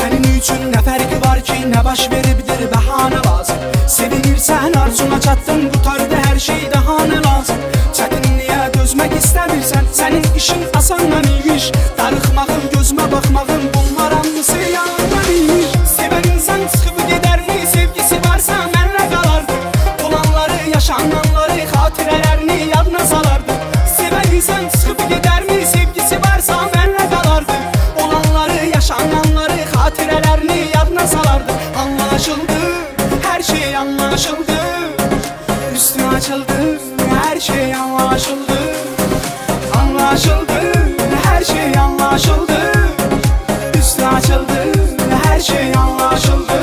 Senin üçün ne farkı var ki, ne baş verebilir bahane lazım. Sevinirsen arzuna çattın, qutardı her şey daha ne lazım. Çətinliyə dözmək istəmirsən, senin işin asandan imiş. Darıxmağın, gözümə baxmağın, bunlar hamısı yalan imiş. Sevən insan çıxıb gedərmi, sevgisi varsa mənlə qalardı. Olanları, yaşananları, xatirələrini yadına salardı. Sevən insan çıxıb gedərmi, sevgisi varsa mənlə qalardı. Olanları, yaşananları, xatirələrini yadına salardı. Anlaşıldı, her şey anlaşıldı. Üstü açıldı, her şey anlaşıldı. Anlaşıldı, her şey anlaşıldı. Üstü açıldı, her şey anlaşıldı.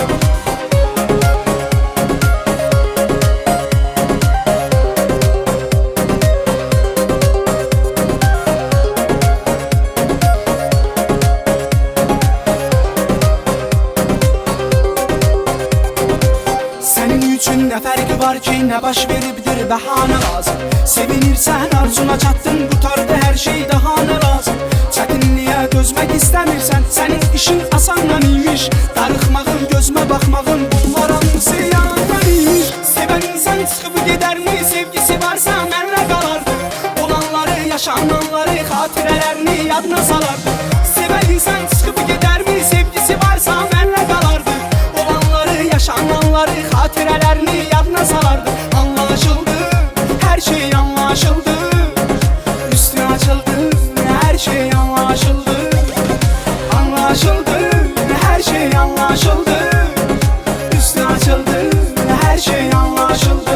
Senin üçün ne farkı var ki, ne baş verebilir bahane lazım. Sevinirsen arzuna çattın, qutardı her şey daha ne lazım. Çətinliyə dözmək istəmirsən, senin işin asandan imiş. Darıxmağın, gözümə baxmağın, bunlar hamısı yalan imiş. Sevən insan çıxıb gedərmi, sevgisi varsa mənlə qalardı. Olanları, yaşananları, xatirələrini yadına salardı. Sevən insan çıxıb gedərmi, sevgisi varsa mənlə qalardı. Olanları, yaşananları, xatirələrini yadına salardı. Anlaşıldı, her şey anlaşıldı. Üstü açıldı, her şey anlaşıldı. Anlaşıldı, her şey anlaşıldı. Üstü açıldı, her şey anlaşıldı.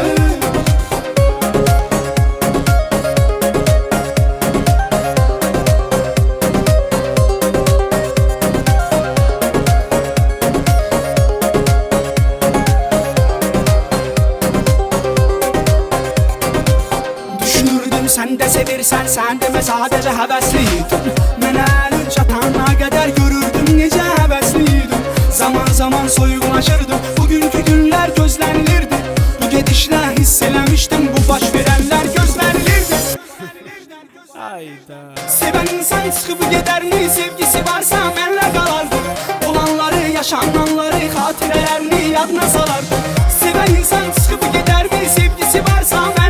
Sen de sevirsen, sen demə sadəcə həvəsliydin. Mənə əlin çatana qədər görürdüm necə həvəsliydin. Zaman zaman soyuqlaşırdım, bugünkü günlər gözlənilirdi. Bu gedişlə hiss eləmişdim, bu baş verənlər gözlənilirdi. Sevən insan çıxıb gedərmi, sevgisi varsa mənlə qalardı. Olanları, yaşananları, xatirələrini yadına salardı. Sevən insan çıxıb gedərmi, sevgisi varsa mənlə qalardı.